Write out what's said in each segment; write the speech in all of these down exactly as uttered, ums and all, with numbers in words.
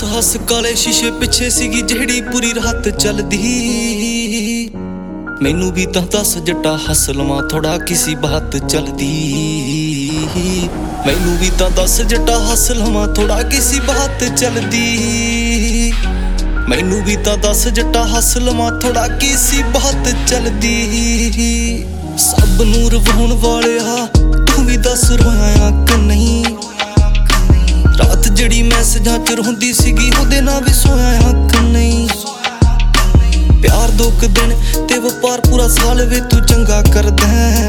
ਹੱਸ ਹੱਸ ਕਾਲੇ ਸ਼ੀਸ਼ੇ ਪਿੱਛੇ ਸੀਗੀ ਜਿਹੜੀ ਪੂਰੀ ਰਾਤ ਚੱਲਦੀ। ਮੈਨੂੰ ਵੀ ਤਾਂ ਦੱਸ ਜੱਟਾ ਹੱਸ ਲਵਾਂ ਥੋੜਾ ਕਿਸੀ ਬਾਤ ਚੱਲਦੀ। ਮੈਨੂੰ ਵੀ ਤਾਂ ਦੱਸ ਜੱਟਾ ਹੱਸ ਲਵਾਂ ਥੋੜਾ ਕਿਸੀ ਬਾਤ ਚੱਲਦੀ। ਮੈਨੂੰ ਵੀ ਤਾਂ ਦੱਸ ਜੱਟਾ ਹੱਸ ਲਵਾਂ ਥੋੜਾ ਕਿਸੀ ਬਾਤ ਚੱਲਦੀ। ਸਭ ਨੂੰ ਰਵਾਉਣ ਵਾਲਿਆ ਤੂੰ ਵੀ ਦੱਸ ਰੋਇਆ ਕਿ ਨਹੀਂ। ਰਾਤ ਜਿਹੜੀ ਮੈਸੇਜਾਂ ਚ ਰੋਂਦੀ ਸੀਗੀ ਉਹਦੇ ਨਾਲ ਵੀ ਸੋਇਆ ਕਿ ਨਹੀਂ। ਪਿਆਰ ਦੋ ਕੁ ਦਿਨ ਤੇ ਵਪਾਰ ਪੂਰਾ ਸਾਲ ਵੇ ਤੂੰ ਚੰਗਾ ਕਰਦਾ।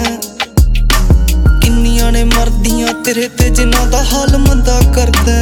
ਕਿੰਨੀਆਂ ਨੇ ਮਰਦੀਆਂ ਤੇਰੇ ਤੇ ਜਿਨ੍ਹਾਂ ਦਾ ਹਾਲ ਮੰਦਾ ਕਰਦਾ।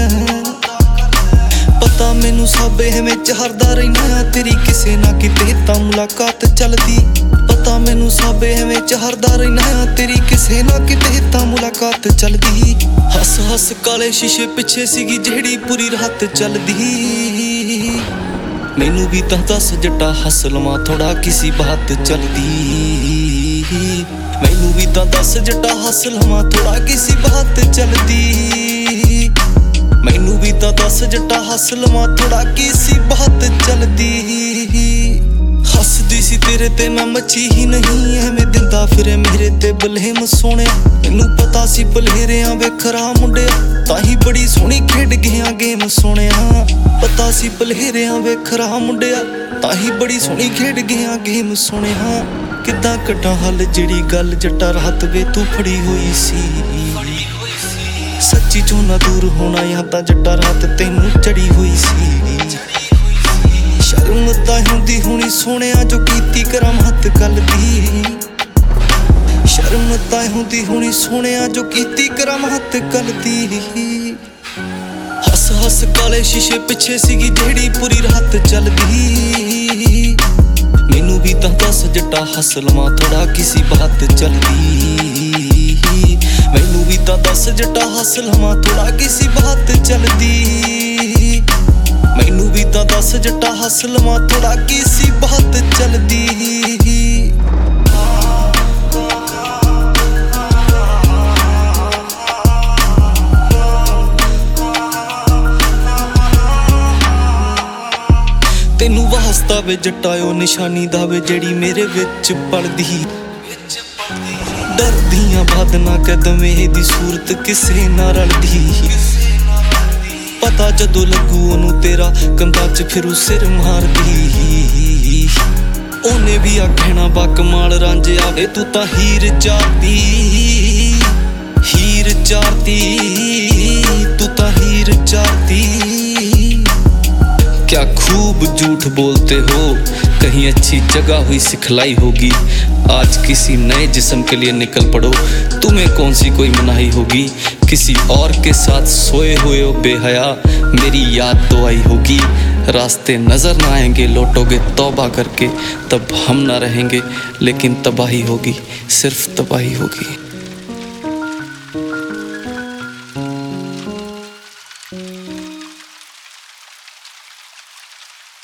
ਪਤਾ ਮੈਨੂੰ ਸਭ ਐਵੇਂ ਚਾਰਦਾ ਰਹਿਣਾ ਤੇਰੀ ਕਿਸੇ ਨਾ ਕਿਤੇ ਤਾਂ ਮੁਲਾਕਾਤ ਚੱਲਦੀ। ਪਤਾ ਮੈਨੂੰ ਸਭ ਐਵੇਂ ਚਾਰਦਾ ਰਹਿਣਾ ਤੇਰੀ ਕਿਸੇ ਨਾ ਕਿਤੇ ਤਾਂ ਮੁਲਾਕਾਤ ਚੱਲਦੀ। ਹੱਸ ਹੱਸ ਕਾਲੇ ਸ਼ੀਸ਼ੇ ਪਿੱਛੇ ਸੀਗੀ ਜਿਹੜੀ ਪੂਰੀ ਰਾਤ ਚੱਲਦੀ। ਮੈਨੂੰ ਵੀ ਤਾਂ ਦੱਸ ਜੱਟਾ ਹੱਸ ਲਵਾਂ ਥੋੜਾ ਕਿਸੀ ਬਾਤ ਚੱਲਦੀ। ਮੈਨੂੰ ਵੀ ਤਾਂ ਦੱਸ ਜੱਟਾ ਹੱਸ ਲਵਾਂ ਥੋੜਾ ਕਿਸੀ ਬਾਤ ਚੱਲਦੀ। ਮੈਨੂੰ ਵੀ ਤਾਂ ਦੱਸ ਜੱਟਾ ਹੱਸ ਲਵਾਂ ਥੋੜਾ ਕਿਸੀ ਬਾਤ ਚੱਲਦੀ। ਹੱਸਦੀ ਸੀ ਤੇਰੇ ਤੇ ਮੈਂ ਮੱਛੀ ਹੀ ਨਹੀਂ ਐਵੇਂ ਦਿੰਦਾ ਫਿਰੇ ਮੇਰੇ ਤੇ ਬਲੇਮ ਸੋਹਣਿਆ। ਮੈਨੂੰ ਪਤਾ ਸੀ ਬਲੇਰਿਆਂ ਵੇਖਰਾ ਮੁੰਡਿਆ ਤਾਂ ਹੀ ਬੜੀ ਸੋਹਣੀ ਖੇਡ ਗਿਆ ਗੇਮ ਸੋਹਣਿਆ। ਪਤਾ ਸੀ ਬਲੇਰਿਆਂ ਵੇਖਰਾ ਮੁੰਡਿਆ ਤਾਂ ਹੀ ਬੜੀ ਸੋਹਣੀ ਖੇਡ ਗਿਆ ਗੇਮ ਸੋਹਣਿਆ। ਕਿੱਦਾਂ ਕੱਢਾਂ ਹੱਲ ਜਿਹੜੀ ਗੱਲ ਜੱਟਾ ਰਾਤ ਵੇ ਤੂੰ ਫੜੀ ਹੋਈ ਸੀ। ਸੱਚੀ ਚੋਂ ਨਾ ਦੂਰ ਹੋਣਾ ਜਾਂ ਤਾਂ ਜੱਟਾ ਰਾਤ ਤੈਨੂੰ ਚੜੀ ਹੋਈ ਸੀ। ਸ਼ਰਮ ਤਾਂ ਹੁੰਦੀ ਹੋਣੀ ਸੋਹਣਿਆ ਜੋ ਕੀਤੀ ਕਰਾਮਾਤ ਗੱਲ ਦੀ। ਸ਼ਰਮ ਤਾਂ ਹੁੰਦੀ ਹੋਣੀ ਸੋਹਣਿਆ ਜੋ ਕੀਤੀ ਕਰਾਮਾਤ ਗੱਲ ਦੀ। ਹੱਸ ਹੱਸ ਕਾਲੇ ਸ਼ੀਸ਼ੇ ਪਿੱਛੇ ਸੀਗੀ ਜਿਹੜੀ ਪੂਰੀ ਰਾਤ ਚੱਲਦੀ। ਮੈਨੂੰ ਵੀ ਤਾਂ ਦੱਸ ਜੱਟਾ ਹੱਸ ਲਵਾਂ ਥੋੜਾ ਕਿਸੀ ਬਾਤ ਚੱਲਦੀ। ਮੈਨੂੰ ਵੀ ਤਾਂ ਦੱਸ ਜੱਟਾ ਹੱਸ ਲਵਾਂ ਥੋੜਾ ਕਿਸੀ ਬਾਤ ਚੱਲਦੀ। ਮੈਨੂੰ ਵੀ ਤਾਂ ਦੱਸ ਜੱਟਾ ਹੱਸ ਲਵਾਂ ਥੋੜਾ ਕਿਸੀ ਬਾਤ ਚੱਲਦੀ। ਤੈਨੂੰ ਵਾਸਤਾ ਵੇ ਜੱਟਾ ਉਹ ਨਿਸ਼ਾਨੀ ਦਾ ਵੇ ਜਿਹੜੀ ਮੇਰੇ ਵਿੱਚ ਪਲਦੀ। ਡਰਦੀਆਂ ਬਾਦ ਨਾ ਕਦਮੇ ਦੀ ਸੂਰਤ ਕਿਸੇ ਨਾ ਰਲਦੀ। ਪਤਾ ਜਦੋਂ ਲੱਗੂ ਉਹਨੂੰ ਤੇਰਾ ਕੰਧਾਂ ਚ ਫਿਰੂ ਸਿਰ ਮਾਰਦੀ। ਉਹਨੇ ਵੀ ਆਖਣਾ ਬਾ ਕਮਾਲ ਰਾਂਝਿਆ ਵੇ ਤੂੰ ਤਾਂ ਹੀਰ ਚਾਰਦੀ। ਹੀਰ ਚਾਰਦੀ ਤੂੰ ਤਾਂ ਹੀਰ ਚਾਰਦੀ। क्या खूब झूठ बोलते हो कहीं अच्छी जगह हुई सिखलाई होगी। आज किसी नए जिस्म के लिए निकल पड़ो तुम्हें कौन सी कोई मनाही होगी। किसी और के साथ सोए हुए हो बेहया मेरी याद तो आई होगी। रास्ते नज़र ना आएंगे लौटोगे तौबा करके तब हम ना रहेंगे लेकिन तबाही होगी सिर्फ तबाही होगी।